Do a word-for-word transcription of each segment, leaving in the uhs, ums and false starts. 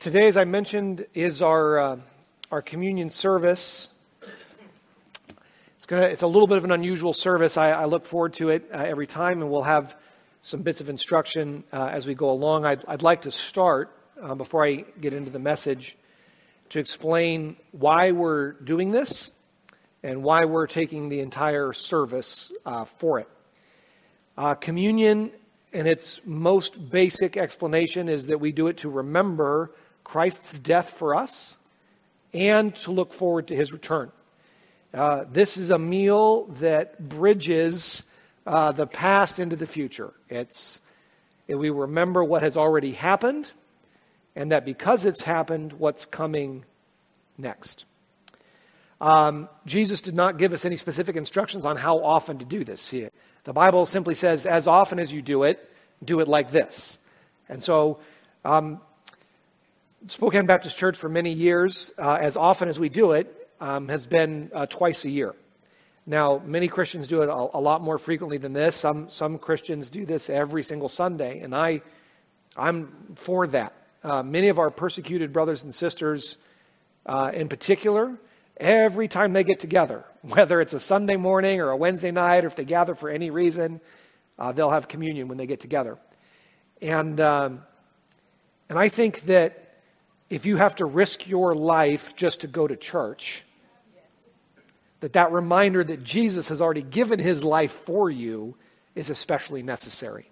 Today, as I mentioned, is our uh, our communion service. It's gonna. It's a little bit of an unusual service. I, I look forward to it uh, every time, and we'll have some bits of instruction uh, as we go along. I'd, I'd like to start uh, before I get into the message to explain why we're doing this and why we're taking the entire service uh, for it. Uh, communion, in its most basic explanation, is that we do it to remember Christ's death for us and to look forward to his return. Uh, this is a meal that bridges uh, the past into the future. It's we remember what has already happened, and that because it's happened, what's coming next. Um, Jesus did not give us any specific instructions on how often to do this. See, the Bible simply says, as often as you do it, do it like this. And so, um, Spokane Baptist Church for many years, uh, as often as we do it, um, has been uh, twice a year. Now, many Christians do it a, a lot more frequently than this. Some some Christians do this every single Sunday, and I, I'm for that. Uh, many of our persecuted brothers and sisters, uh, in particular, every time they get together, whether it's a Sunday morning or a Wednesday night, or if they gather for any reason, uh, they'll have communion when they get together. And um, and I think that if you have to risk your life just to go to church, that that reminder that Jesus has already given his life for you is especially necessary.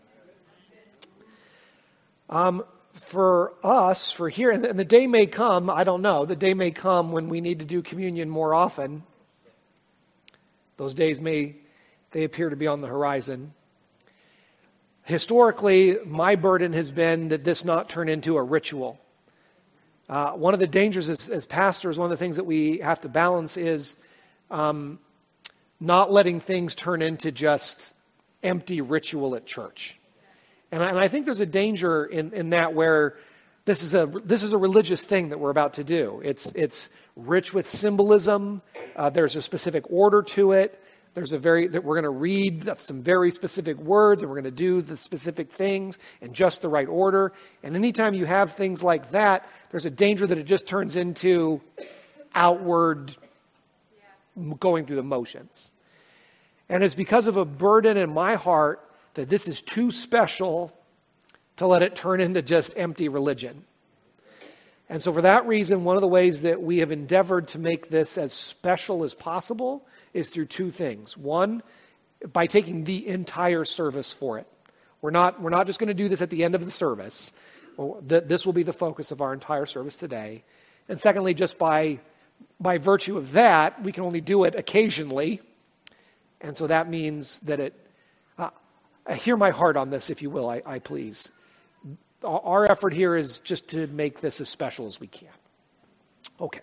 Um, for us, for here, and the day may come, I don't know, the day may come when we need to do communion more often. Those days may, they appear to be on the horizon. Historically, my burden has been that this not turn into a ritual. Uh, one of the dangers as, as pastors, one of the things that we have to balance is um, not letting things turn into just empty ritual at church. And I, and I think there's a danger in, in that where this is a this is a religious thing that we're about to do. It's it's rich with symbolism. Uh, there's a specific order to it. There's a very that we're going to read some very specific words, and we're going to do the specific things in just the right order. And anytime you have things like that, there's a danger that it just turns into outward going through the motions. And it's because of a burden in my heart that this is too special to let it turn into just empty religion. And so for that reason, one of the ways that we have endeavored to make this as special as possible is through two things. One, by taking the entire service for it. We're not, we're not just going to do this at the end of the service. This will be the focus of our entire service today. And secondly, just by, by virtue of that, we can only do it occasionally. And so that means that it, uh, hear my heart on this, if you will, I, I please. Our effort here is just to make this as special as we can. Okay.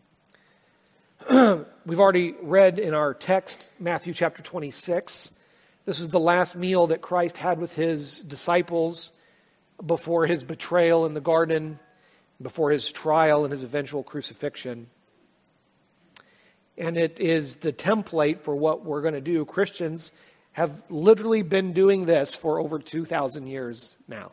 We've already read in our text, Matthew chapter twenty-six. This is the last meal that Christ had with his disciples before his betrayal in the garden, before his trial and his eventual crucifixion. And it is the template for what we're going to do. Christians have literally been doing this for over two thousand years now.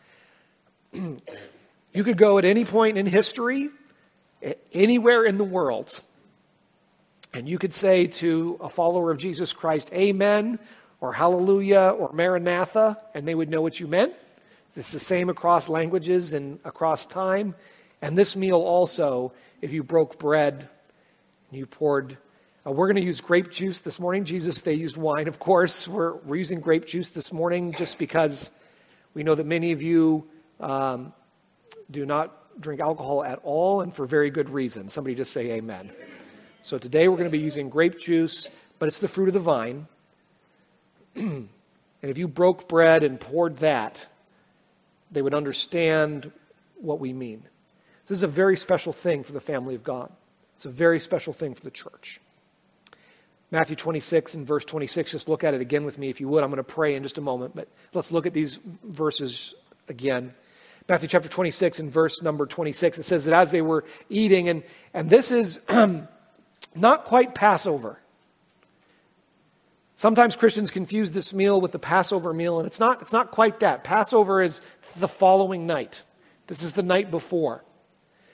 You could go at any point in history, anywhere in the world, and you could say to a follower of Jesus Christ, Amen, or Hallelujah, or Maranatha, and they would know what you meant. It's the same across languages and across time. And this meal also, if you broke bread, you poured, uh, we're going to use grape juice this morning. Jesus, they used wine, of course. We're, we're using grape juice this morning just because we know that many of you um, do not drink alcohol at all, and for very good reason. Somebody just say amen. So today we're going to be using grape juice, but it's the fruit of the vine. And if you broke bread and poured that, they would understand what we mean. This is a very special thing for the family of God. It's a very special thing for the church. Matthew twenty-six and verse twenty-six, just look at it again with me if you would. I'm going to pray in just a moment, but let's look at these verses again. Matthew chapter twenty-six and verse number twenty-six, it says that as they were eating, and, and this is not quite Passover. Sometimes Christians confuse this meal with the Passover meal, and it's not, it's not quite that. Passover is the following night. This is the night before.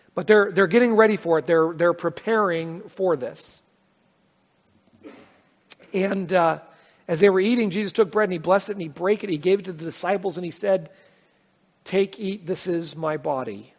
But they're, they're getting ready for it. They're, they're preparing for this. And uh, as they were eating, Jesus took bread and he blessed it and he broke it. He gave it to the disciples and he said, "Take, eat, this is my body."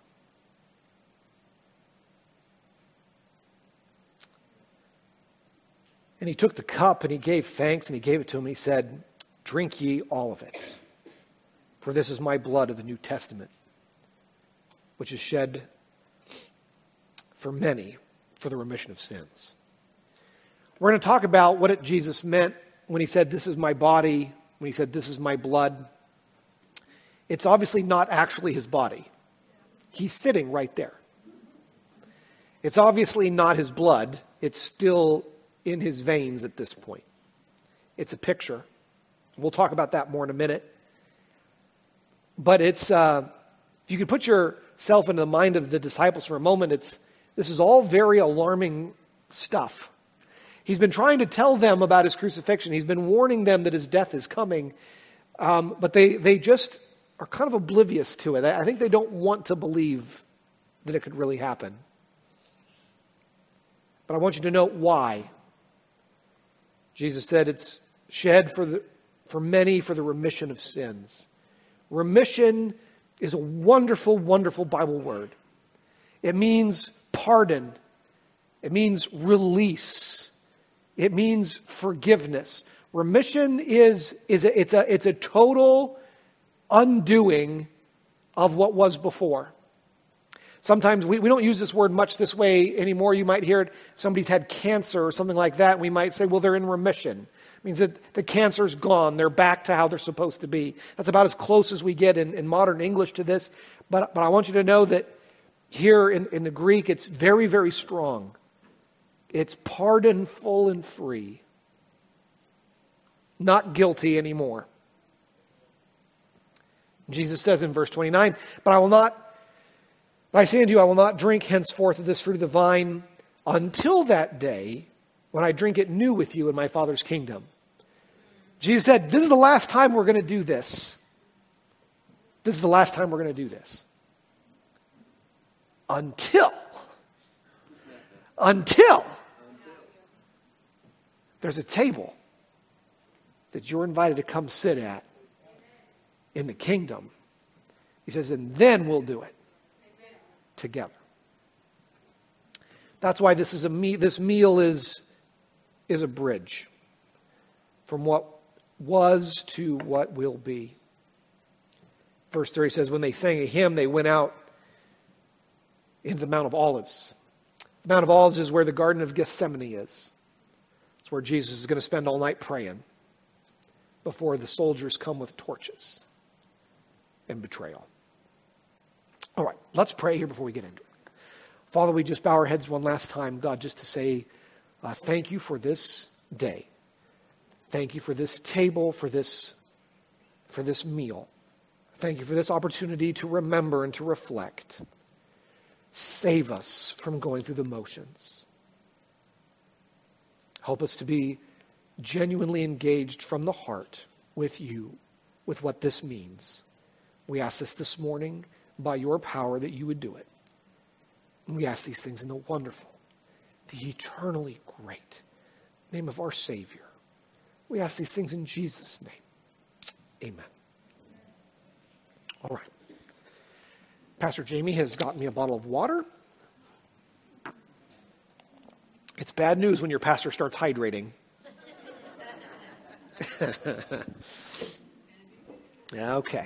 And he took the cup and he gave thanks and he gave it to him. And he said, "Drink ye all of it, for this is my blood of the New Testament, which is shed for many for the remission of sins." We're going to talk about what it, Jesus meant when he said, "This is my body," when he said, "This is my blood." It's obviously not actually his body. He's sitting right there. It's obviously not his blood. It's still in his veins at this point. It's a picture. We'll talk about that more in a minute. But it's, uh, if you could put yourself into the mind of the disciples for a moment, it's this is all very alarming stuff. He's been trying to tell them about his crucifixion. He's been warning them that his death is coming. Um, but they, they just are kind of oblivious to it. I think they don't want to believe that it could really happen. But I want you to note why. Jesus said it's shed for the for many for the remission of sins. Remission is a wonderful, wonderful Bible word. It means pardon. It means release. It means forgiveness. Remission is, is a, it's a, it's a total undoing of what was before. Sometimes we, we don't use this word much this way anymore. You might hear it, somebody's had cancer or something like that. And we might say, well, they're in remission. It means that the cancer's gone. They're back to how they're supposed to be. That's about as close as we get in, in modern English to this. But, but I want you to know that here in, in the Greek, it's very, very strong. It's pardon full and free. Not guilty anymore. Jesus says in verse twenty-nine, "But I will not But I say unto you, I will not drink henceforth of this fruit of the vine until that day when I drink it new with you in my Father's kingdom." Jesus said, this is the last time we're going to do this. This is the last time we're going to do this. Until, until there's a table that you're invited to come sit at in the kingdom. He says, and then we'll do it together. That's why this is a me- this meal is, is a bridge from what was to what will be. Verse thirty says, when they sang a hymn, they went out into the Mount of Olives. The Mount of Olives is where the Garden of Gethsemane is. It's where Jesus is going to spend all night praying before the soldiers come with torches and betrayal. All right, let's pray here before we get into it. Father, we just bow our heads one last time, God, just to say uh, thank you for this day. Thank you for this table, for this, for this meal. Thank you for this opportunity to remember and to reflect. Save us from going through the motions. Help us to be genuinely engaged from the heart with you, with what this means. We ask this this morning by your power that you would do it. And we ask these things in the wonderful, the eternally great name of our Savior. We ask these things in Jesus' name. Amen. All right. Pastor Jamie has gotten me a bottle of water. It's bad news when your pastor starts hydrating. Okay.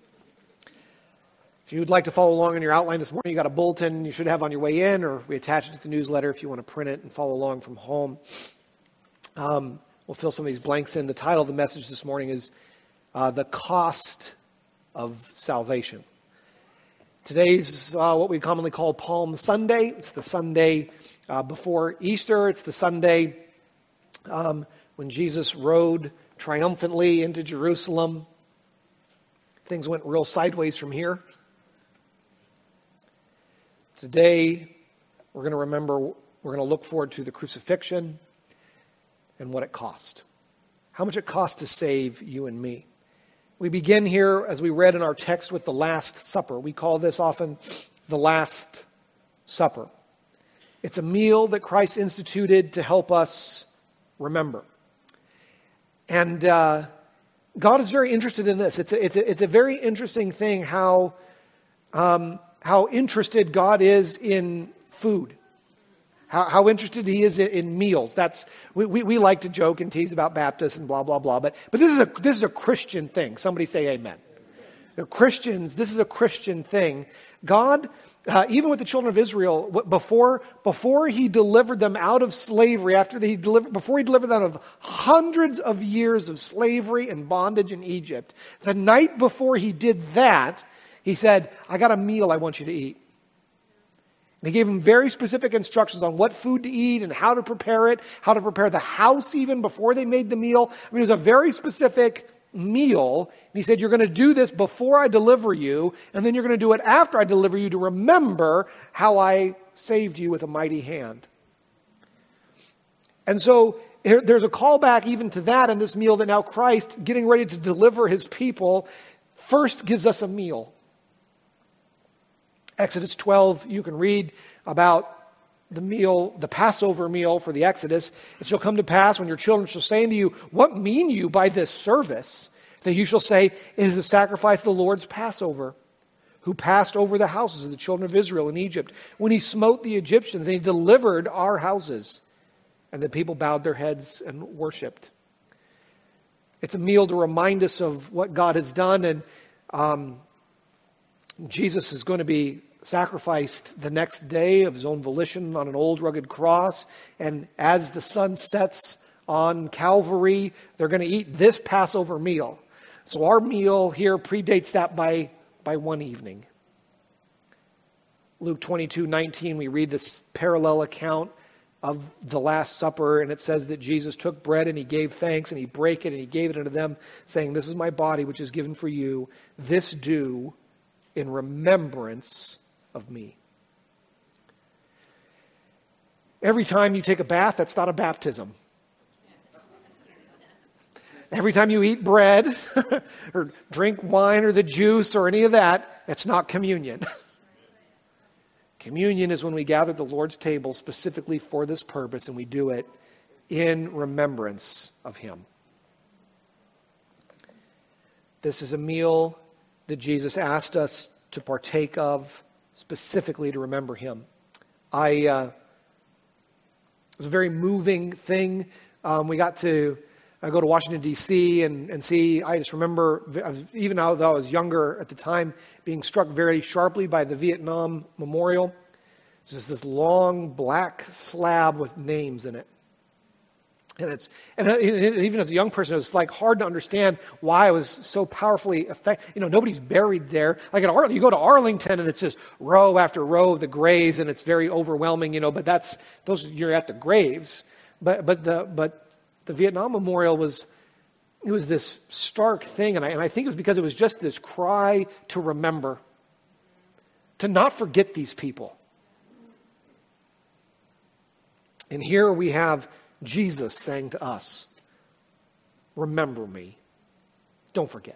If you'd like to follow along in your outline this morning, you got a bulletin you should have on your way in, or we attach it to the newsletter if you want to print it and follow along from home. Um, we'll fill some of these blanks in. The title of the message this morning is uh, The Cost of Salvation. Today's uh, what we commonly call Palm Sunday. It's the Sunday uh, before Easter. It's the Sunday um, when Jesus rode triumphantly into Jerusalem. Things went real sideways from here. Today, we're going to remember, we're going to look forward to the crucifixion and what it cost. How much it cost to save you and me. We begin here, as we read in our text, with the Last Supper. We call this often the Last Supper. It's a meal that Christ instituted to help us remember. And uh, God is very interested in this. It's a, it's a, it's a very interesting thing how, um, how interested God is in food. How, how interested he is in, in meals. That's we, we, we like to joke and tease about Baptists and blah, blah, blah. But, but this is a this is a Christian thing. Somebody say amen. The Christians, this is a Christian thing. God, uh, even with the children of Israel, before, before he delivered them out of slavery, after he delivered, before he delivered them out of hundreds of years of slavery and bondage in Egypt, the night before he did that, he said, I got a meal I want you to eat. And he gave them very specific instructions on what food to eat and how to prepare it, how to prepare the house even before they made the meal. I mean, it was a very specific meal. And he said, you're going to do this before I deliver you, and then you're going to do it after I deliver you to remember how I saved you with a mighty hand. And so there's a callback even to that in this meal, that now Christ, getting ready to deliver his people, first gives us a meal. Exodus twelve, you can read about the meal, the Passover meal for the Exodus. It shall come to pass when your children shall say unto you, what mean you by this service? That you shall say, it is the sacrifice of the Lord's Passover, who passed over the houses of the children of Israel in Egypt, when he smote the Egyptians, and he delivered our houses. And the people bowed their heads and worshipped. It's a meal to remind us of what God has done, and um, Jesus is going to be sacrificed the next day of his own volition on an old rugged cross. And as the sun sets on Calvary, they're going to eat this Passover meal. So our meal here predates that by, by one evening. Luke twenty-two nineteen, we read this parallel account of the Last Supper, and it says that Jesus took bread and he gave thanks and he brake it and he gave it unto them, saying, this is my body which is given for you. This do in remembrance of me. Every time you take a bath, that's not a baptism. Every time you eat bread or drink wine or the juice or any of that, it's not communion. Communion is when we gather at the Lord's table specifically for this purpose, and we do it in remembrance of him. This is a meal that Jesus asked us to partake of specifically to remember him. I uh, it was a very moving thing. Um, we got to uh, go to Washington, D C and, and see, I just remember, even though I was younger at the time, being struck very sharply by the Vietnam Memorial. It's just this long black slab with names in it. And it's and even as a young person, it was like hard to understand why it was so powerfully affected. You know, nobody's buried there. Like at Ar- you go to Arlington, and it's just row after row of the graves, and it's very overwhelming. You know, but that's those you're at the graves. But but the but the Vietnam Memorial was it was this stark thing, and I and I think it was because it was just this cry to remember, to not forget these people. And here we have Jesus saying to us, remember me. Don't forget.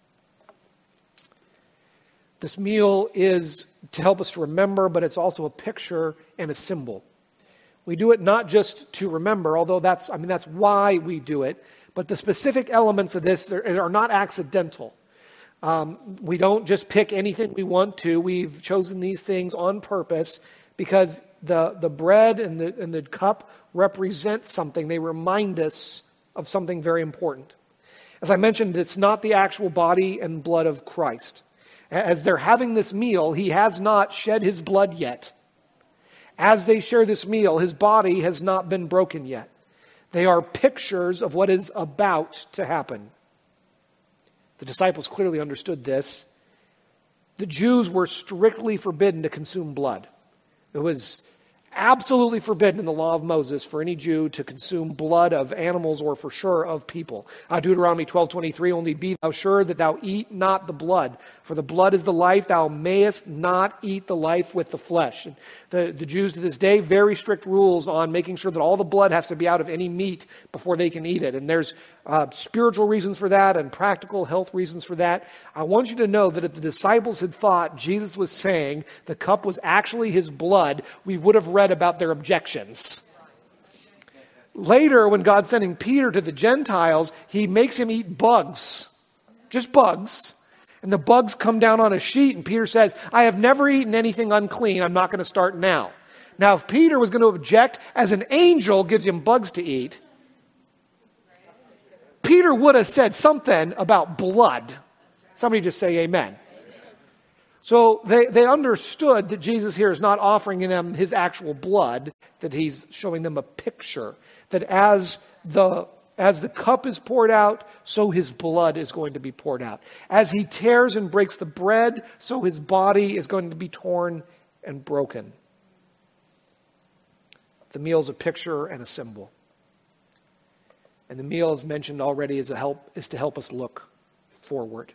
This meal is to help us to remember, but it's also a picture and a symbol. We do it not just to remember, although that's, I mean, that's why we do it, but the specific elements of this are, are not accidental. Um, we don't just pick anything we want to. We've chosen these things on purpose because the, the bread and the, and the cup represent something. They remind us of something very important. As I mentioned, it's not the actual body and blood of Christ. As they're having this meal, he has not shed his blood yet. As they share this meal, his body has not been broken yet. They are pictures of what is about to happen. The disciples clearly understood this. The Jews were strictly forbidden to consume blood. It was absolutely forbidden in the law of Moses for any Jew to consume blood of animals or for sure of people. Uh, Deuteronomy twelve twenty-three, only be thou sure that thou eat not the blood. For the blood is the life, thou mayest not eat the life with the flesh. And the, the Jews to this day, very strict rules on making sure that all the blood has to be out of any meat before they can eat it. And there's uh, spiritual reasons for that and practical health reasons for that. I want you to know that if the disciples had thought Jesus was saying the cup was actually his blood, we would have read about their objections. Later, when God's sending Peter to the Gentiles, he makes him eat bugs. Just bugs. And the bugs come down on a sheet, and Peter says, I have never eaten anything unclean. I'm not going to start now. Now, if Peter was going to object as an angel gives him bugs to eat, Peter would have said something about blood. Somebody just say amen. So they, they understood that Jesus here is not offering them his actual blood, that he's showing them a picture. That as the, as the cup is poured out, so his blood is going to be poured out. As he tears and breaks the bread, so his body is going to be torn and broken. The meal is a picture and a symbol. And the meal, as mentioned already, is, a help, is to help us look forward.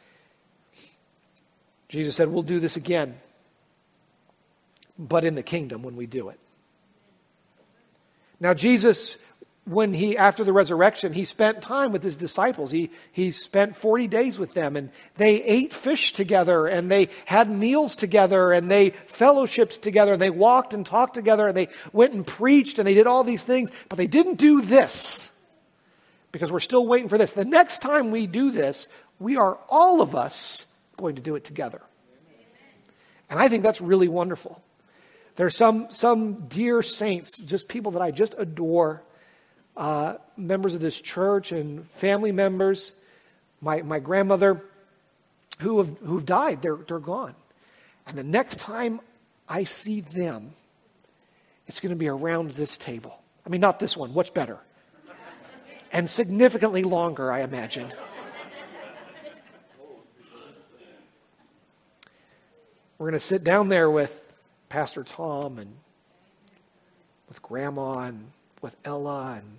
Jesus said, we'll do this again, but in the kingdom when we do it. Now, Jesus, when he, after the resurrection, he spent time with his disciples. He, he spent forty days with them, and they ate fish together, and they had meals together, and they fellowshipped together, and they walked and talked together, and they went and preached, and they did all these things, but they didn't do this, because we're still waiting for this. The next time we do this, we are, all of us, going to do it together. And I think that's really wonderful. There's some some dear saints, just people that I just adore, uh, members of this church and family members, my my grandmother, who have who've died. They're they're gone. And the next time I see them, it's going to be around this table. I mean, not this one. What's better? And significantly longer, I imagine. We're going to sit down there with Pastor Tom and with Grandma and with Ella, and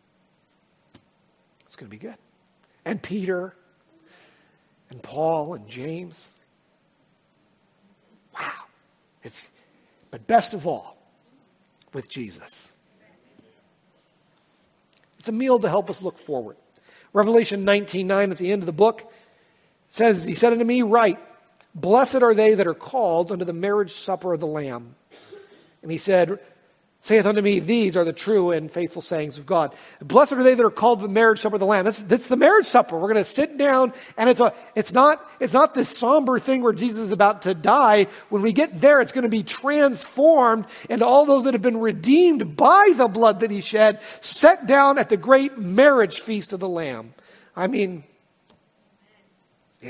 it's going to be good. And Peter and Paul and James. Wow. It's, but best of all, with Jesus. It's a meal to help us look forward. Revelation nineteen nine at the end of the book says, he said unto me, write, blessed are they that are called unto the marriage supper of the Lamb. And he said, saith unto me, these are the true and faithful sayings of God. Blessed are they that are called to the marriage supper of the Lamb. That's, that's the marriage supper. We're going to sit down, and it's a, it's not, it's not this somber thing where Jesus is about to die. When we get there, it's going to be transformed into all those that have been redeemed by the blood that he shed, set down at the great marriage feast of the Lamb. I mean, yeah.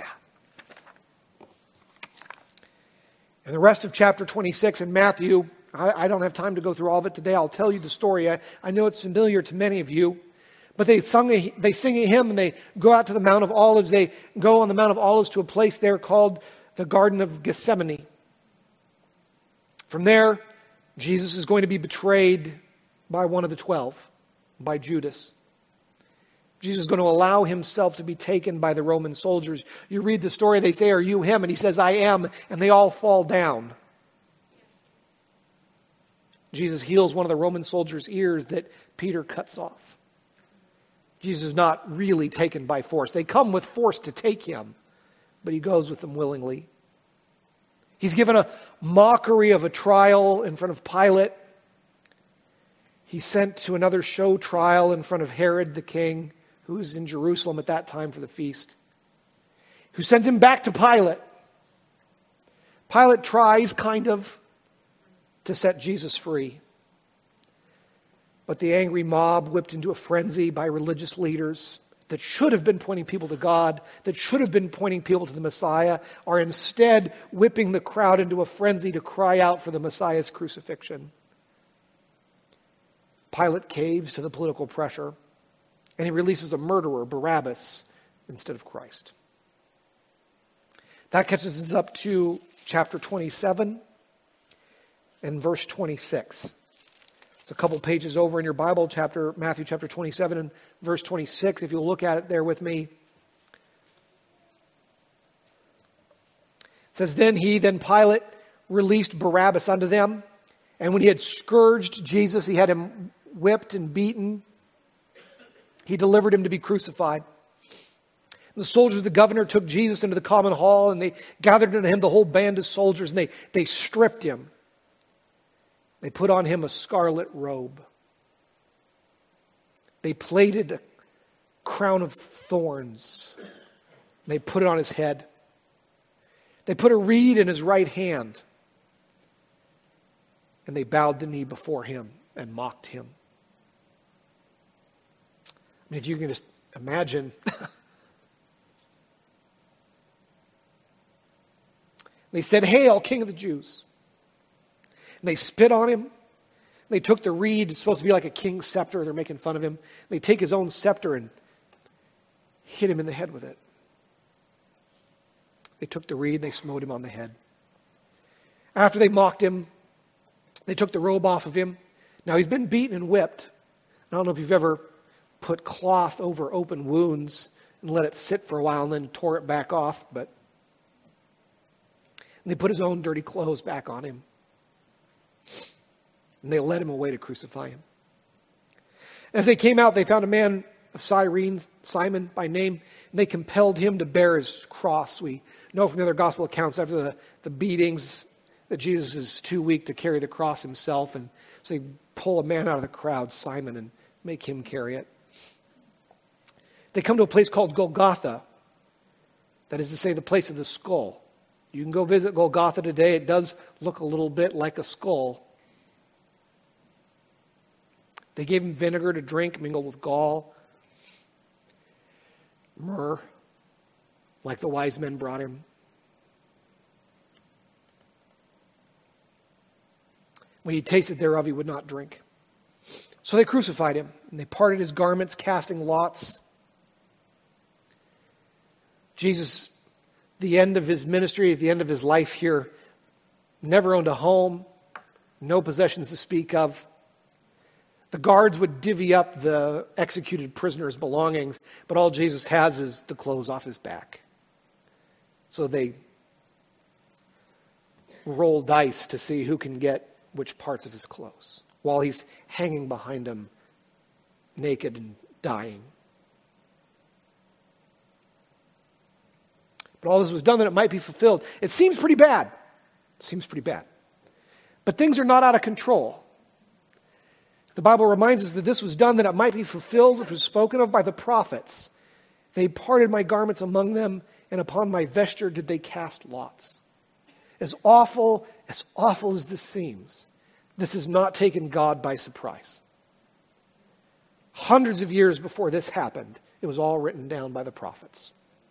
And the rest of chapter twenty-six in Matthew, I, I don't have time to go through all of it today. I'll tell you the story. I, I know it's familiar to many of you. But they sung a, they sing a hymn, and they go out to the Mount of Olives. They go on the Mount of Olives to a place there called the Garden of Gethsemane. From there, Jesus is going to be betrayed by one of the twelve, by Judas. Jesus is going to allow himself to be taken by the Roman soldiers. You read the story, they say, are you him? And he says, I am. And they all fall down. Jesus heals one of the Roman soldiers' ears that Peter cuts off. Jesus is not really taken by force. They come with force to take him, but he goes with them willingly. He's given a mockery of a trial in front of Pilate. He's sent to another show trial in front of Herod the king, who's in Jerusalem at that time for the feast, who sends him back to Pilate. Pilate tries, kind of, to set Jesus free. But the angry mob, whipped into a frenzy by religious leaders that should have been pointing people to God, that should have been pointing people to the Messiah, are instead whipping the crowd into a frenzy to cry out for the Messiah's crucifixion. Pilate caves to the political pressure, and he releases a murderer, Barabbas, instead of Christ. That catches us up to chapter twenty-seven and verse twenty-six. It's a couple pages over in your Bible, chapter Matthew chapter twenty-seven and verse twenty-six. If you'll look at it there with me. It says, Then he, then Pilate, released Barabbas unto them. And when he had scourged Jesus, he had him whipped and beaten. He delivered him to be crucified. The soldiers of the governor took Jesus into the common hall, and they gathered unto him the whole band of soldiers, and they, they stripped him. They put on him a scarlet robe. They plaited a crown of thorns. And they put it on his head. They put a reed in his right hand. And they bowed the knee before him and mocked him. I mean, if you can just imagine. They said, "Hail, King of the Jews." And they spit on him. They took the reed, it's supposed to be like a king's scepter. They're making fun of him. They take his own scepter and hit him in the head with it. They took the reed, they smote him on the head. After they mocked him, they took the robe off of him. Now he's been beaten and whipped. I don't know if you've ever put cloth over open wounds and let it sit for a while and then tore it back off, but they put his own dirty clothes back on him. And they led him away to crucify him. As they came out, they found a man of Cyrene, Simon by name, and they compelled him to bear his cross. We know from the other gospel accounts after the, the beatings that Jesus is too weak to carry the cross himself, and so they pull a man out of the crowd, Simon, and make him carry it. They come to a place called Golgotha, that is to say, the place of the skull. You can go visit Golgotha today. It does look a little bit like a skull. They gave him vinegar to drink mingled with gall, myrrh, like the wise men brought him. When he tasted thereof, he would not drink. So they crucified him, and they parted his garments, casting lots. Jesus, the end of his ministry, at the end of his life here, never owned a home, no possessions to speak of. The guards would divvy up the executed prisoner's belongings, but all Jesus has is the clothes off his back. So they roll dice to see who can get which parts of his clothes while he's hanging behind him, naked and dying. But all this was done that it might be fulfilled. It seems pretty bad. It seems pretty bad. But things are not out of control. The Bible reminds us that this was done that it might be fulfilled, which was spoken of by the prophets. They parted my garments among them, and upon my vesture did they cast lots. As awful, as awful as this seems, this has not taken God by surprise. Hundreds of years before this happened, it was all written down by the prophets.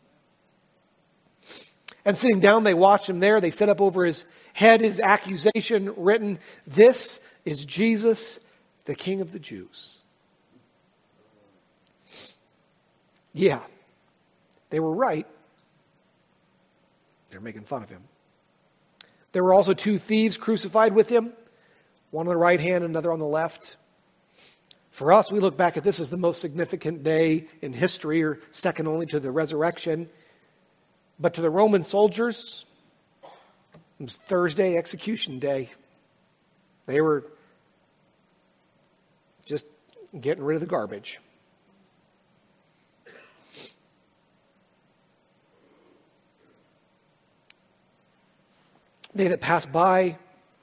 And sitting down, they watched him there. They set up over his head his accusation written, "This is Jesus, the King of the Jews." Yeah, they were right. They're making fun of him. There were also two thieves crucified with him, one on the right hand, another on the left. For us, we look back at this as the most significant day in history, or second only to the resurrection. But to the Roman soldiers, it was Thursday, execution day. They were just getting rid of the garbage. They that passed by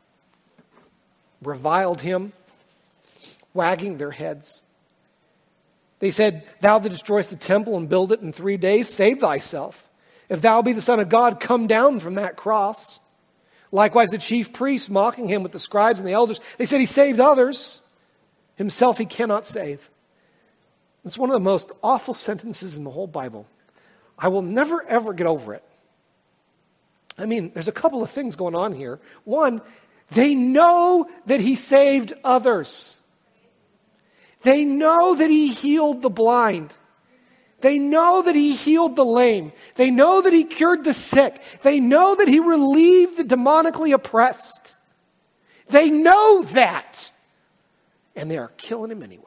reviled him, wagging their heads. They said, "Thou that destroyest the temple and build it in three days, save thyself. If thou be the Son of God, come down from that cross." Likewise, the chief priests mocking him with the scribes and the elders, they said he saved others. Himself he cannot save. It's one of the most awful sentences in the whole Bible. I will never, ever get over it. I mean, there's a couple of things going on here. One, they know that he saved others. They know that he healed the blind. They know that he healed the lame. They know that he cured the sick. They know that he relieved the demonically oppressed. They know that. And they are killing him anyway.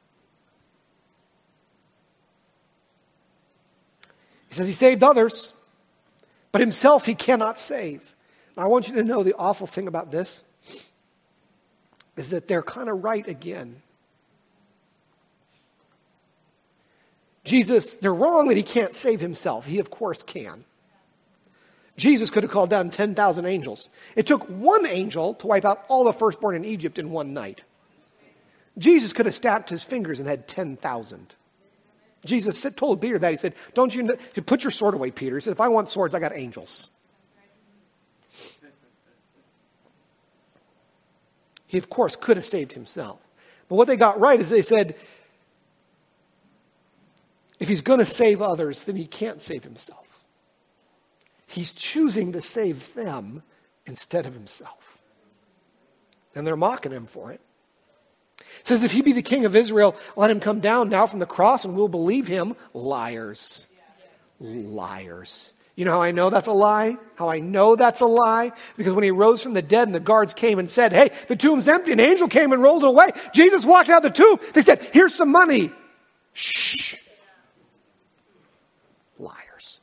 He says he saved others, but himself he cannot save. Now, I want you to know the awful thing about this is that they're kind of right again. Jesus, they're wrong that he can't save himself. He, of course, can. Jesus could have called down ten thousand angels. It took one angel to wipe out all the firstborn in Egypt in one night. Jesus could have snapped his fingers and had ten thousand. Jesus said, told Peter that. He said, don't you know, put your sword away, Peter. He said, if I want swords, I got angels. He, of course, could have saved himself. But what they got right is they said, if he's going to save others, then he can't save himself. He's choosing to save them instead of himself. And they're mocking him for it. It says, if he be the king of Israel, let him come down now from the cross and we'll believe him. Liars. Liars. You know how I know that's a lie? How I know that's a lie? Because when he rose from the dead and the guards came and said, hey, the tomb's empty, an angel came and rolled it away. Jesus walked out of the tomb. They said, here's some money. Shh. Liars.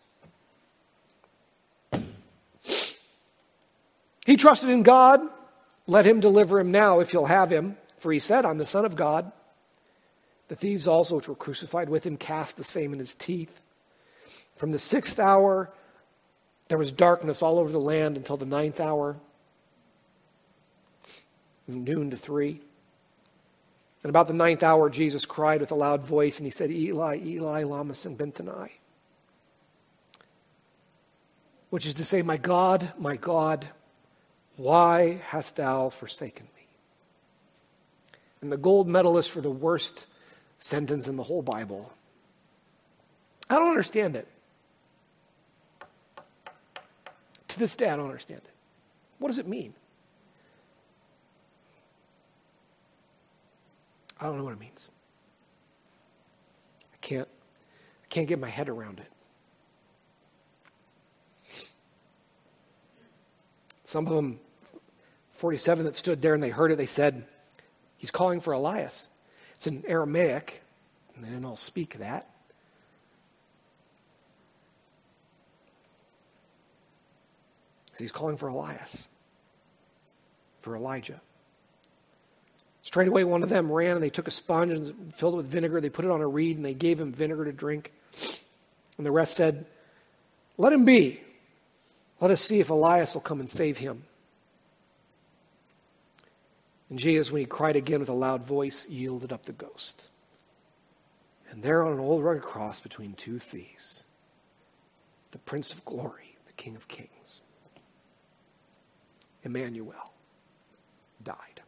He trusted in God. Let him deliver him now if you'll have him. For he said, I'm the Son of God. The thieves also which were crucified with him cast the same in his teeth. From the sixth hour, there was darkness all over the land until the ninth hour, noon to three. And about the ninth hour, Jesus cried with a loud voice, and he said, Eli, Eli, lama sabachthani. Which is to say, my God, my God, why hast thou forsaken me? And the gold medalist for the worst sentence in the whole Bible. I don't understand it. To this day, I don't understand it. What does it mean? I don't know what it means. I can't, I can't get my head around it. Some of them, forty-seven that stood there and they heard it, they said, he's calling for Elias. It's in Aramaic, and they didn't all speak that. He's calling for Elias, for Elijah. Straight away, one of them ran and they took a sponge and filled it with vinegar. They put it on a reed and they gave him vinegar to drink. And the rest said, let him be. Let us see if Elias will come and save him. And Jesus, when he cried again with a loud voice, yielded up the ghost. And there on an old rugged cross between two thieves, the Prince of Glory, the King of Kings, Emmanuel, died.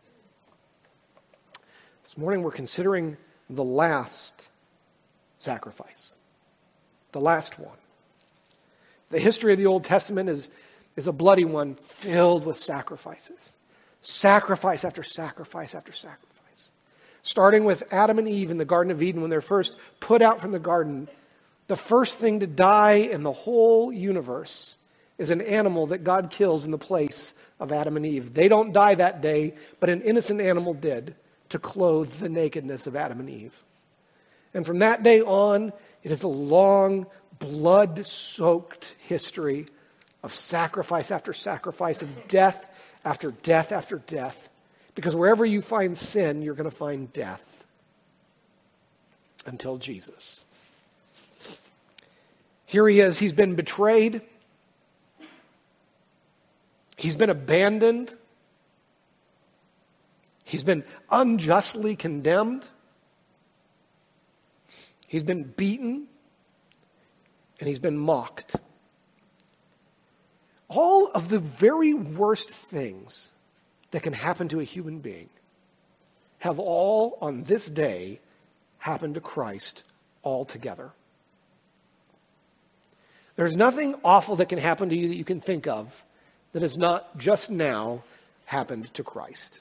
This morning we're considering the last sacrifice. The last one. The history of the Old Testament is, is a bloody one filled with sacrifices. Sacrifice after sacrifice after sacrifice. Starting with Adam and Eve in the Garden of Eden when they're first put out from the garden. The first thing to die in the whole universe is an animal that God kills in the place of Adam and Eve. They don't die that day, but an innocent animal did to clothe the nakedness of Adam and Eve. And from that day on, it is a long, blood-soaked history of sacrifice after sacrifice, of death after death after death. Because wherever you find sin, you're going to find death. Until Jesus. Here he is. He's been betrayed. He's been abandoned. He's been unjustly condemned. He's been beaten. And he's been mocked. All of the very worst things that can happen to a human being have all on this day happened to Christ altogether. There's nothing awful that can happen to you that you can think of that has not just now happened to Christ.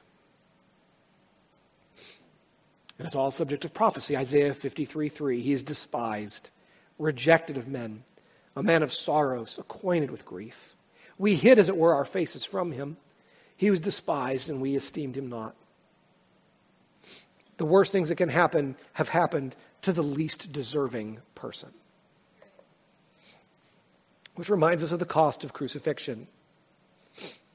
And it's all subject of prophecy. Isaiah fifty-three three, he is despised, rejected of men, a man of sorrows, acquainted with grief. We hid, as it were, our faces from him. He was despised, and we esteemed him not. The worst things that can happen have happened to the least deserving person. Which reminds us of the cost of crucifixion.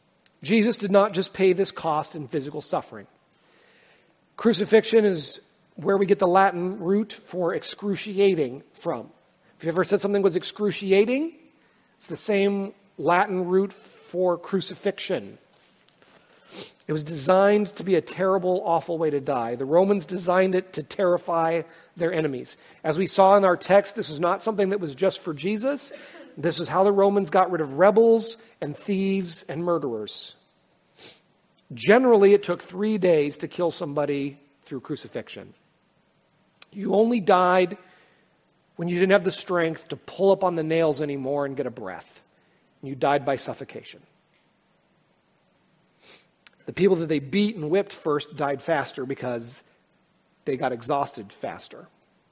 Jesus did not just pay this cost in physical suffering. Crucifixion is where we get the Latin root for excruciating from. If you ever said something was excruciating, it's the same Latin root for crucifixion. It was designed to be a terrible, awful way to die. The Romans designed it to terrify their enemies. As we saw in our text, this is not something that was just for Jesus. This is how the Romans got rid of rebels and thieves and murderers. Generally, it took three days to kill somebody through crucifixion. You only died when you didn't have the strength to pull up on the nails anymore and get a breath. You died by suffocation. The people that they beat and whipped first died faster because they got exhausted faster.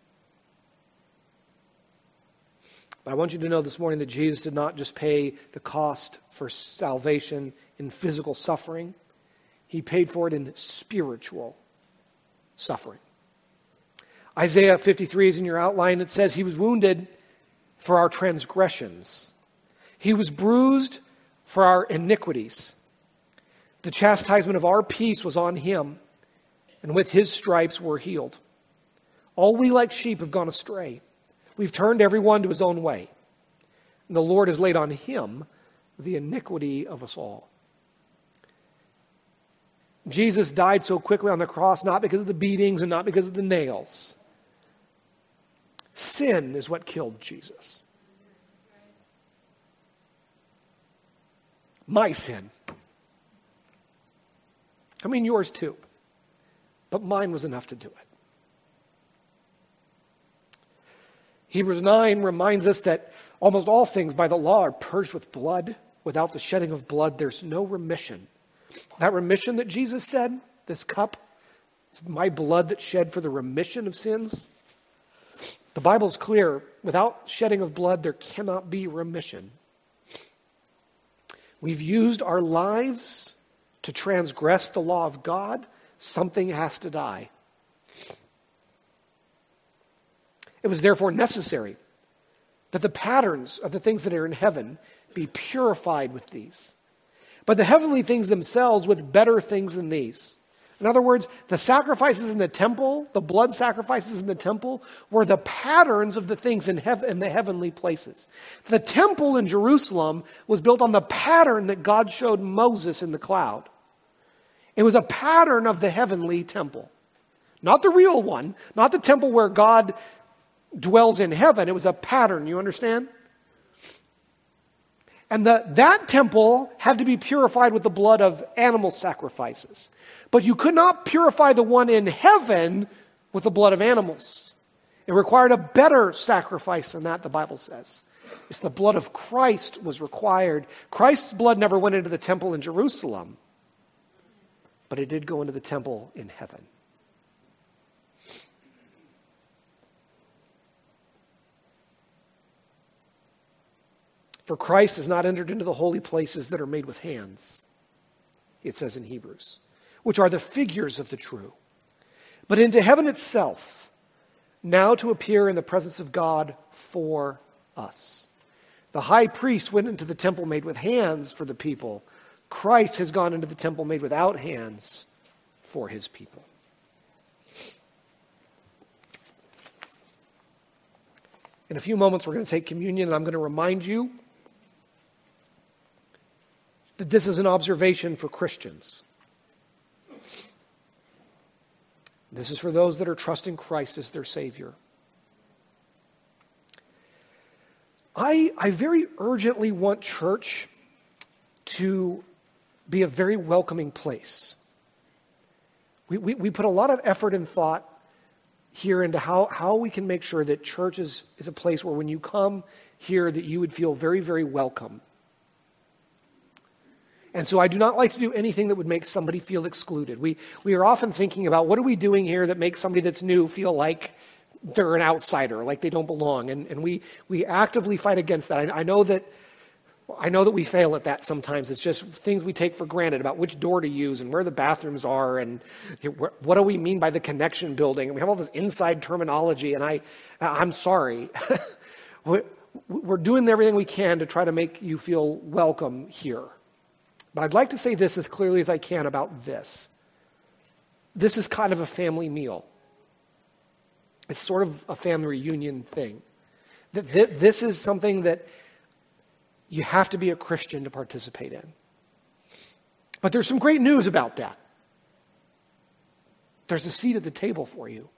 But I want you to know this morning that Jesus did not just pay the cost for salvation in physical suffering. He paid for it in spiritual suffering. Isaiah fifty-three is in your outline. It says he was wounded for our transgressions. He was bruised for our iniquities. The chastisement of our peace was on him, and with his stripes we're healed. All we like sheep have gone astray. We've turned everyone to his own way. And the Lord has laid on him the iniquity of us all. Jesus died so quickly on the cross, not because of the beatings and not because of the nails. Sin is what killed Jesus. My sin. I mean, yours too. But mine was enough to do it. Hebrews nine reminds us that almost all things by the law are purged with blood. Without the shedding of blood, there's no remission. That remission that Jesus said, this cup, is my blood that's shed for the remission of sins. The Bible's clear. Without shedding of blood, there cannot be remission. We've used our lives to transgress the law of God. Something has to die. It was therefore necessary that the patterns of the things that are in heaven be purified with these, but the heavenly things themselves with better things than these. In other words, the sacrifices in the temple, the blood sacrifices in the temple, were the patterns of the things in, heav- in the heavenly places. The temple in Jerusalem was built on the pattern that God showed Moses in the cloud. It was a pattern of the heavenly temple. Not the real one, not the temple where God dwells in heaven. It was a pattern, you understand? And the, that temple had to be purified with the blood of animal sacrifices. But you could not purify the one in heaven with the blood of animals. It required a better sacrifice than that, the Bible says. It's the blood of Christ was required. Christ's blood never went into the temple in Jerusalem, but it did go into the temple in heaven. For Christ has not entered into the holy places that are made with hands, it says in Hebrews, which are the figures of the true, but into heaven itself, now to appear in the presence of God for us. The high priest went into the temple made with hands for the people. Christ has gone into the temple made without hands for his people. In a few moments, we're going to take communion, and I'm going to remind you that this is an observation for Christians. This is for those that are trusting Christ as their Savior. I, I very urgently want church to be a very welcoming place. We, we, we put a lot of effort and thought here into how, how we can make sure that church is, is a place where when you come here that you would feel very, very welcome. And so I do not like to do anything that would make somebody feel excluded. We we are often thinking about what are we doing here that makes somebody that's new feel like they're an outsider, like they don't belong. And and we we actively fight against that. I, I know that I know that we fail at that sometimes. It's just things we take for granted about which door to use and where the bathrooms are and what do we mean by the connection building. And we have all this inside terminology, and I I'm sorry. We're doing everything we can to try to make you feel welcome here. But I'd like to say this as clearly as I can about this. This is kind of a family meal. It's sort of a family reunion thing. This is something that you have to be a Christian to participate in. But there's some great news about that. There's a seat at the table for you.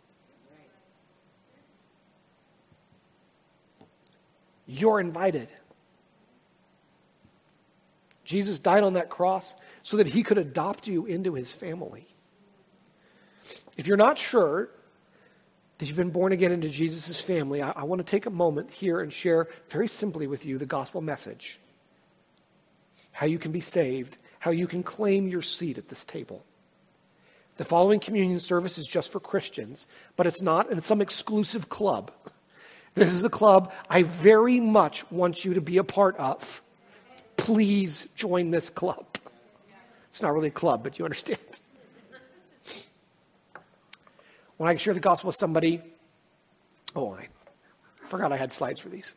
You're invited. Jesus died on that cross so that he could adopt you into his family. If you're not sure that you've been born again into Jesus' family, I, I want to take a moment here and share very simply with you the gospel message. How you can be saved, how you can claim your seat at this table. The following communion service is just for Christians, but it's not in some exclusive club. This is a club I very much want you to be a part of. Please join this club. It's not really a club, but you understand. When I share the gospel with somebody, oh, I forgot I had slides for these.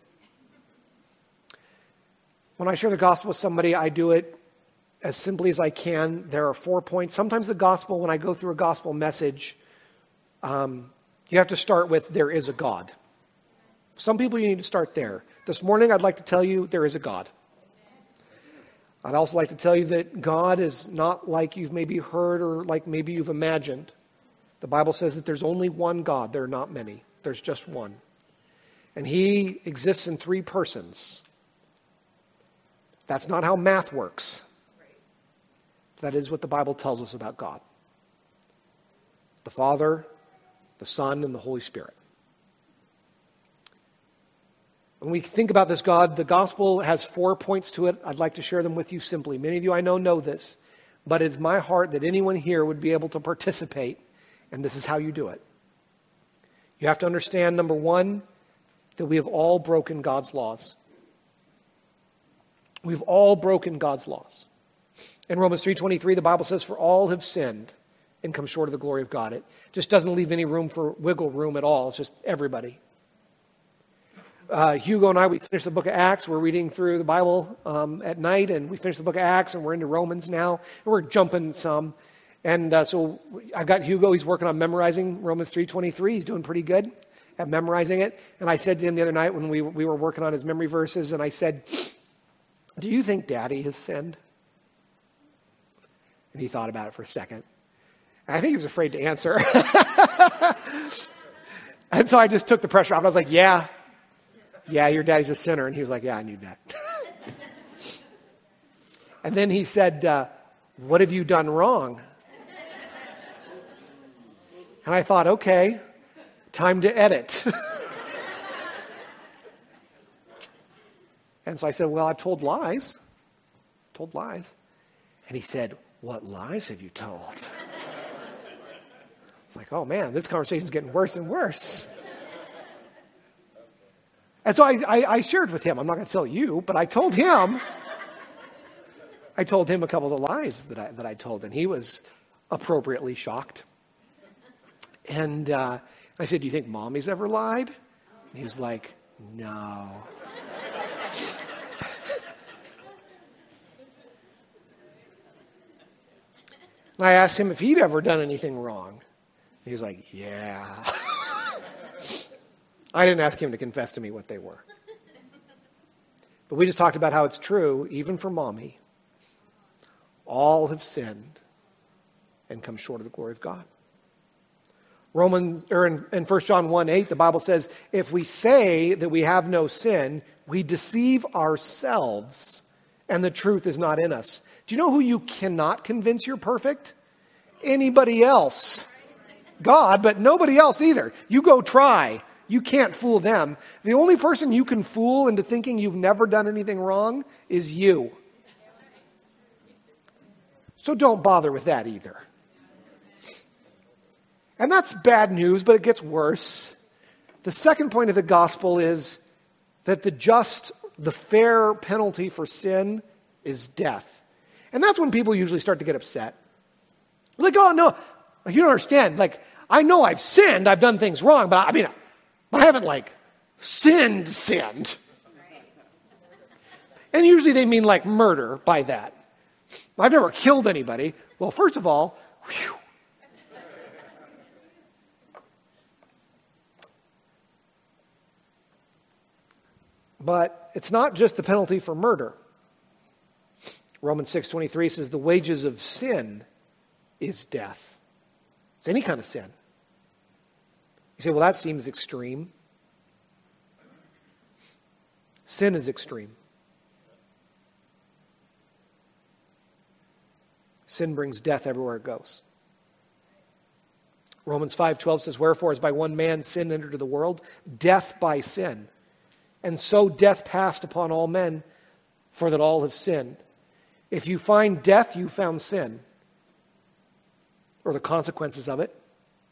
When I share the gospel with somebody, I do it as simply as I can. There are four points. Sometimes the gospel, when I go through a gospel message, um, you have to start with, there is a God. Some people you need to start there. This morning, I'd like to tell you there is a God. I'd also like to tell you that God is not like you've maybe heard or like maybe you've imagined. The Bible says that there's only one God. There are not many. There's just one. And he exists in three persons. That's not how math works. That is what the Bible tells us about God. The Father, the Son, and the Holy Spirit. When we think about this God, the gospel has four points to it. I'd like to share them with you simply. Many of you I know know this, but it's my heart that anyone here would be able to participate, and this is how you do it. You have to understand, number one, that we have all broken God's laws. We've all broken God's laws. In Romans three twenty-three, the Bible says, for all have sinned and come short of the glory of God. It just doesn't leave any room for wiggle room at all. It's just everybody. Uh, Hugo and I, we finished the book of Acts. We're reading through the Bible um, at night, and we finished the book of Acts, and we're into Romans now, and we're jumping some. And uh, so I got Hugo. He's working on memorizing Romans three twenty-three. He's doing pretty good at memorizing it. And I said to him the other night when we we were working on his memory verses, and I said, do you think Daddy has sinned? And he thought about it for a second. And I think he was afraid to answer. And so I just took the pressure off. I was like, yeah. Yeah, your daddy's a sinner. And he was like, yeah, I knew that. And then he said, uh, what have you done wrong? And I thought, okay, time to edit. And so I said, well, I've told lies. Told lies. And he said, what lies have you told? It's like, oh man, this conversation's getting worse and worse. And so I, I, I shared with him. I'm not going to tell you, but I told him. I told him a couple of the lies that I that I told, and he was appropriately shocked. And uh, I said, "Do you think Mommy's ever lied?" And he was like, "No." And I asked him if he'd ever done anything wrong. He was like, "Yeah." I didn't ask him to confess to me what they were. But we just talked about how it's true, even for Mommy. All have sinned and come short of the glory of God. Romans, or in, in First John one eight, the Bible says, if we say that we have no sin, we deceive ourselves and the truth is not in us. Do you know who you cannot convince you're perfect? Anybody else. God, but nobody else either. You go try. You can't fool them. The only person you can fool into thinking you've never done anything wrong is you. So don't bother with that either. And that's bad news, but it gets worse. The second point of the gospel is that the just, the fair penalty for sin is death. And that's when people usually start to get upset. Like, oh no, you don't understand. Like, I know I've sinned, I've done things wrong, but I, I mean, I haven't like sinned, sinned. And usually they mean like murder by that. I've never killed anybody. Well, first of all, whew. But it's not just the penalty for murder. Romans six twenty-three says the wages of sin is death. It's any kind of sin. You say, well, that seems extreme. Sin is extreme. Sin brings death everywhere it goes. Romans five twelve says, wherefore as by one man sin entered into the world, death by sin. And so death passed upon all men, for that all have sinned. If you find death, you found sin, or the consequences of it.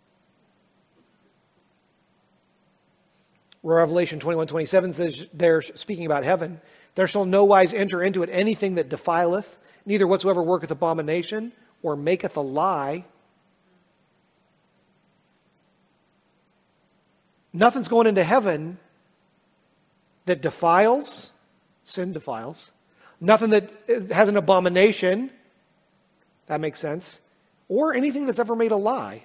Revelation twenty-one twenty-seven says, they're speaking about heaven, there shall no wise enter into it anything that defileth, neither whatsoever worketh abomination, or maketh a lie. Nothing's going into heaven that defiles, sin defiles. Nothing that is, has an abomination, that makes sense, or anything that's ever made a lie.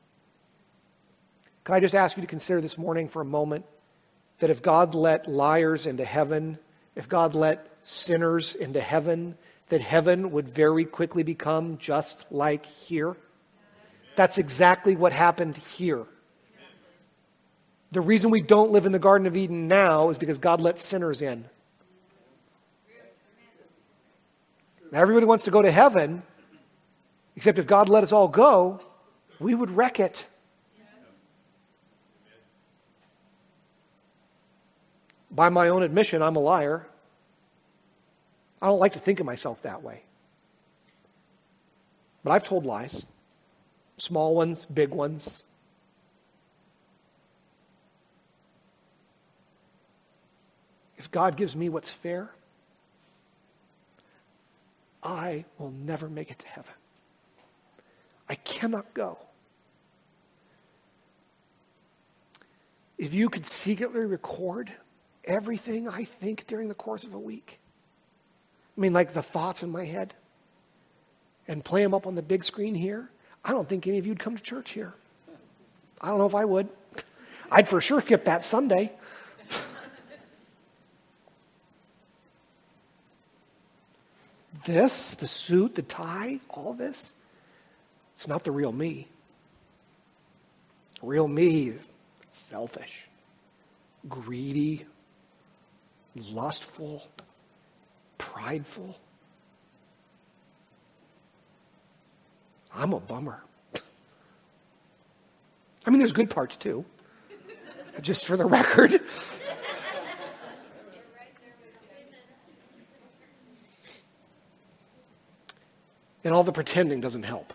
Can I just ask you to consider this morning for a moment that if God let liars into heaven, if God let sinners into heaven, that heaven would very quickly become just like here? That's exactly what happened here. The reason we don't live in the Garden of Eden now is because God let sinners in. Now, everybody wants to go to heaven, except if God let us all go, we would wreck it. By my own admission, I'm a liar. I don't like to think of myself that way. But I've told lies. Small ones, big ones. If God gives me what's fair, I will never make it to heaven. I cannot go. If you could secretly record everything I think during the course of a week, I mean, like the thoughts in my head, and play them up on the big screen here, I don't think any of you would come to church here. I don't know if I would. I'd for sure skip that Sunday. This, the suit, the tie, all this, it's not the real me. Real me is selfish, greedy, lustful, prideful. I'm a bummer. I mean, there's good parts too. Just for the record. And all the pretending doesn't help.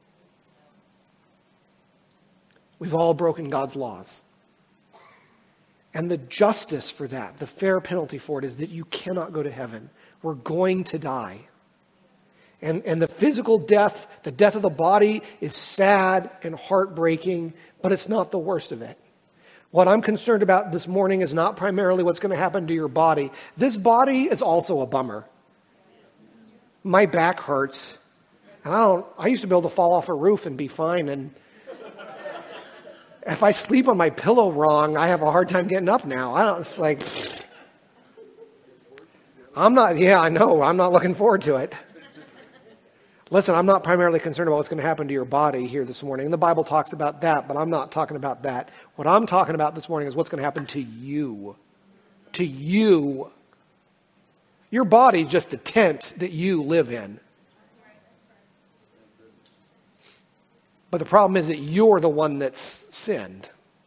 We've all broken God's laws. And the justice for that, the fair penalty for it, is that you cannot go to heaven. We're going to die. And, and the physical death, the death of the body, is sad and heartbreaking, but it's not the worst of it. What I'm concerned about this morning is not primarily what's going to happen to your body. This body is also a bummer. My back hurts. And I don't, I used to be able to fall off a roof and be fine. And if I sleep on my pillow wrong, I have a hard time getting up now. I don't, it's like, I'm not, yeah, I know. I'm not looking forward to it. Listen, I'm not primarily concerned about what's going to happen to your body here this morning. The Bible talks about that, but I'm not talking about that. What I'm talking about this morning is what's going to happen to you. To you. Your body is just the tent that you live in. But the problem is that you're the one that's sinned.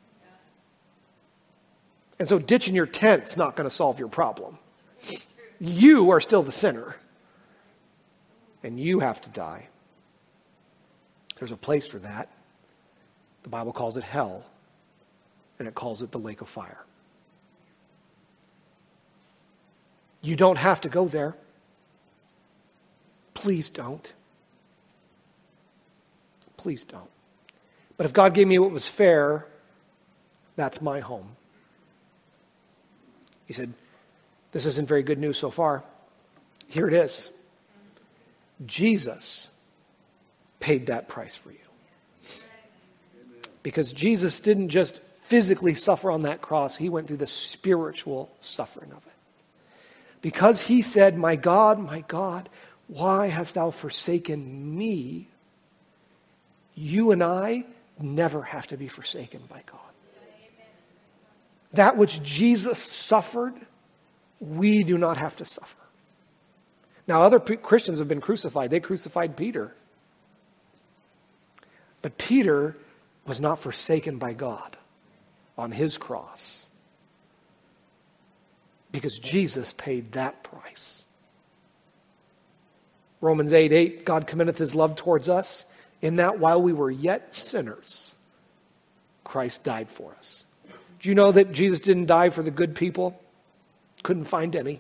And so ditching your tent's not going to solve your problem. You are still the sinner. And you have to die. There's a place for that. The Bible calls it hell. And it calls it the lake of fire. You don't have to go there. Please don't. Please don't. But if God gave me what was fair, that's my home. He said, this isn't very good news so far. Here it is. Jesus paid that price for you. Because Jesus didn't just physically suffer on that cross. He went through the spiritual suffering of it. Because he said, my God, my God, why hast thou forsaken me? You and I never have to be forsaken by God. That which Jesus suffered, we do not have to suffer. Now, other Christians have been crucified. They crucified Peter. But Peter was not forsaken by God on his cross, because Jesus paid that price. Romans eight eight, God commendeth his love towards us, in that while we were yet sinners, Christ died for us. Do you know that Jesus didn't die for the good people? Couldn't find any.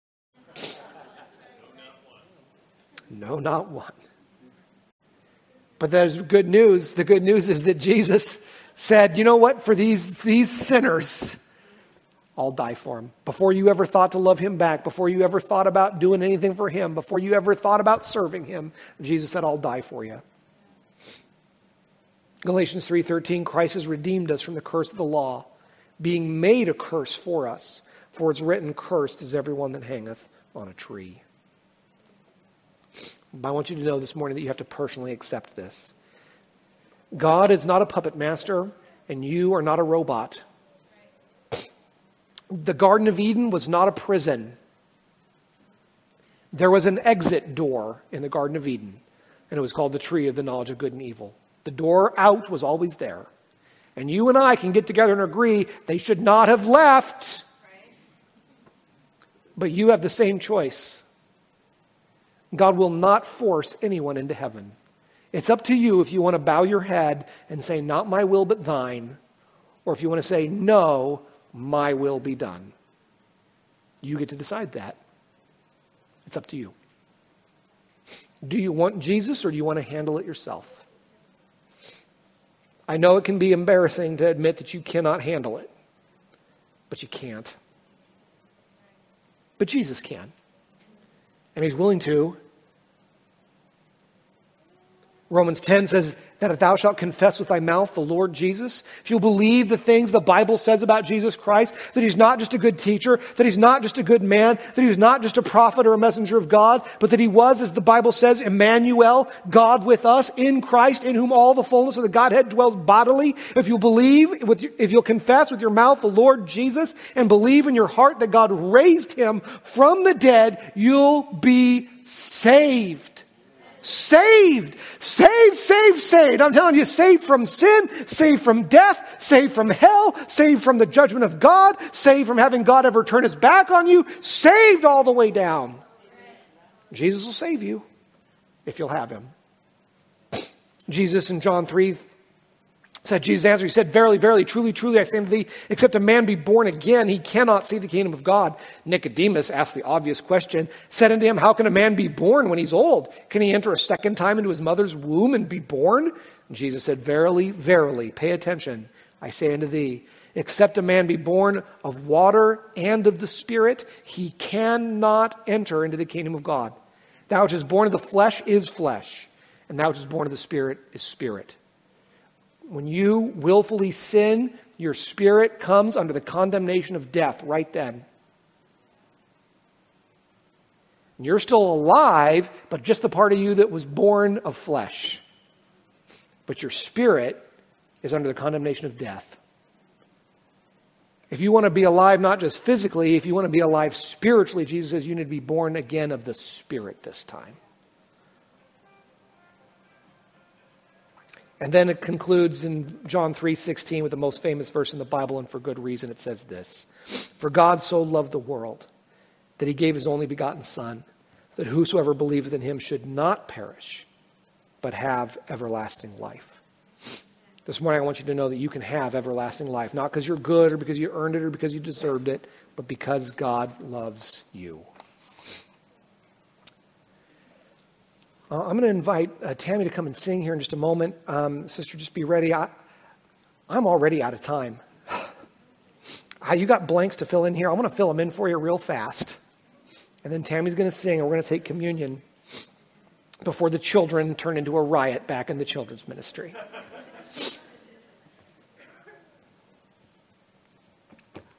No, not one. But there's good news. The good news is that Jesus said, you know what? For these, these sinners, I'll die for them. Before you ever thought to love him back, before you ever thought about doing anything for him, before you ever thought about serving him, Jesus said, I'll die for you. Galatians three thirteen, Christ has redeemed us from the curse of the law, being made a curse for us. For it's written, cursed is everyone that hangeth on a tree. But I want you to know this morning that you have to personally accept this. God is not a puppet master, and you are not a robot. The Garden of Eden was not a prison. There was an exit door in the Garden of Eden, and it was called the tree of the knowledge of good and evil. The door out was always there. And you and I can get together and agree they should not have left. But you have the same choice. God will not force anyone into heaven. It's up to you if you want to bow your head and say, not my will but thine, or if you want to say, no, my will be done. You get to decide that. It's up to you. Do you want Jesus, or do you want to handle it yourself? I know it can be embarrassing to admit that you cannot handle it, but you can't. But Jesus can. And he's willing to. Romans ten says that if thou shalt confess with thy mouth the Lord Jesus, if you'll believe the things the Bible says about Jesus Christ, that he's not just a good teacher, that he's not just a good man, that he's not just a prophet or a messenger of God, but that he was, as the Bible says, Emmanuel, God with us, in Christ, in whom all the fullness of the Godhead dwells bodily. If you'll believe, with your, if you'll confess with your mouth the Lord Jesus and believe in your heart that God raised him from the dead, you'll be saved. Saved, saved, saved, saved. I'm telling you, saved from sin, saved from death, saved from hell, saved from the judgment of God, saved from having God ever turn his back on you, saved all the way down. Jesus will save you if you'll have him. Jesus in John three said, Jesus answered, he said, verily, verily, truly, truly, I say unto thee, except a man be born again, he cannot see the kingdom of God. Nicodemus asked the obvious question, said unto him, how can a man be born when he's old? Can he enter a second time into his mother's womb and be born? And Jesus said, verily, verily, pay attention, I say unto thee, except a man be born of water and of the Spirit, he cannot enter into the kingdom of God. That which is born of the flesh is flesh, and that which is born of the Spirit is spirit. When you willfully sin, your spirit comes under the condemnation of death right then. And you're still alive, but just the part of you that was born of flesh. But your spirit is under the condemnation of death. If you want to be alive, not just physically, if you want to be alive spiritually, Jesus says you need to be born again of the Spirit this time. And then it concludes in John three sixteen with the most famous verse in the Bible, and for good reason. It says this, for God so loved the world that he gave his only begotten Son, that whosoever believeth in him should not perish, but have everlasting life. This morning I want you to know that you can have everlasting life, not because you're good or because you earned it or because you deserved it, but because God loves you. Uh, I'm going to invite uh, Tammy to come and sing here in just a moment. Um, sister, just be ready. I, I'm already out of time. uh, you got blanks to fill in here. I want to fill them in for you real fast. And then Tammy's going to sing, and we're going to take communion before the children turn into a riot back in the children's ministry.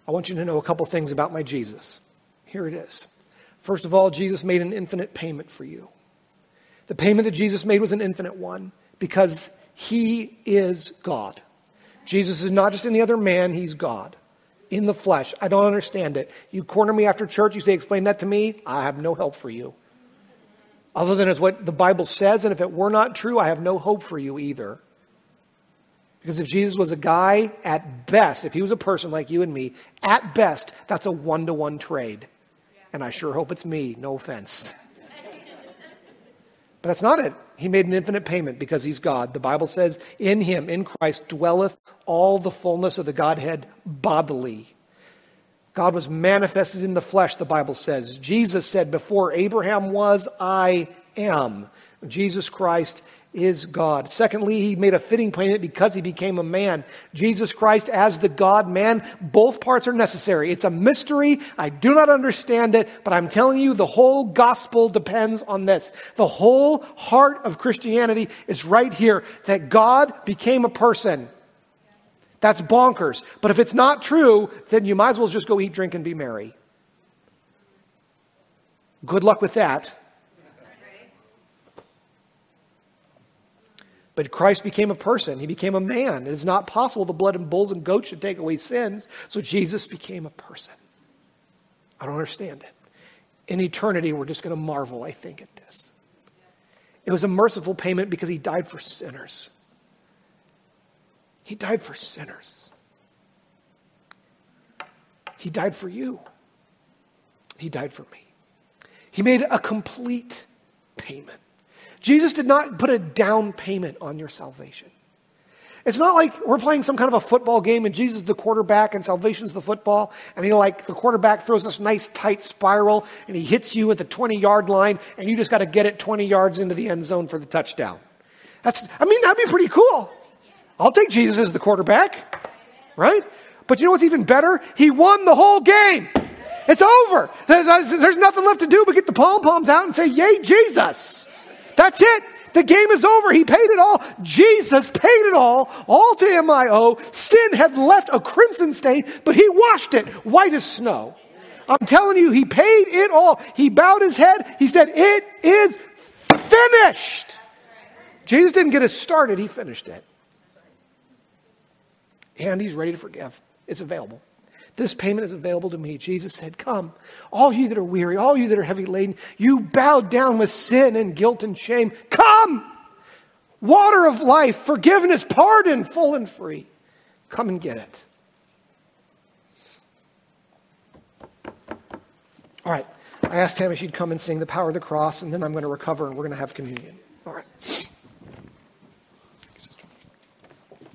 I want you to know a couple things about my Jesus. Here it is. First of all, Jesus made an infinite payment for you. The payment that Jesus made was an infinite one because he is God. Jesus is not just any other man, he's God in the flesh. I don't understand it. You corner me after church, you say, explain that to me. I have no help for you. Other than it's what the Bible says, and if it were not true, I have no hope for you either. Because if Jesus was a guy, at best, if he was a person like you and me, at best, that's a one-to-one trade. And I sure hope it's me, no offense. But that's not it. He made an infinite payment because he's God. The Bible says, in him, in Christ, dwelleth all the fullness of the Godhead bodily. God was manifested in the flesh, the Bible says. Jesus said, before Abraham was, I am. Jesus Christ is God. Secondly, he made a fitting payment because he became a man. Jesus Christ as the God-man, both parts are necessary. It's a mystery. I do not understand it, but I'm telling you, the whole gospel depends on this. The whole heart of Christianity is right here, that God became a person. That's bonkers. But if it's not true, then you might as well just go eat, drink, and be merry. Good luck with that. But Christ became a person. He became a man. It is not possible the blood of bulls and goats should take away sins. So Jesus became a person. I don't understand it. In eternity, we're just going to marvel, I think, at this. It was a merciful payment because he died for sinners. He died for sinners. He died for you. He died for me. He made a complete payment. Jesus did not put a down payment on your salvation. It's not like we're playing some kind of a football game and Jesus is the quarterback and salvation's the football. And he like the quarterback throws this nice tight spiral and he hits you at the twenty-yard line and you just got to get it twenty yards into the end zone for the touchdown. That's, I mean, that'd be pretty cool. I'll take Jesus as the quarterback, right? But you know what's even better? He won the whole game. It's over. There's, there's nothing left to do but get the pom-poms out and say, yay, Jesus. That's it. The game is over. He paid it all. Jesus paid it all. All to him I owe. Sin had left a crimson stain, but he washed it white as snow. I'm telling you, he paid it all. He bowed his head. He said, it is finished. Jesus didn't get us started. He finished it. And he's ready to forgive. It's available. This payment is available to me. Jesus said, come, all you that are weary, all you that are heavy laden, you bowed down with sin and guilt and shame. Come! Water of life, forgiveness, pardon, full and free. Come and get it. All right. I asked Tammy she'd come and sing The Power of the Cross, and then I'm going to recover and we're going to have communion.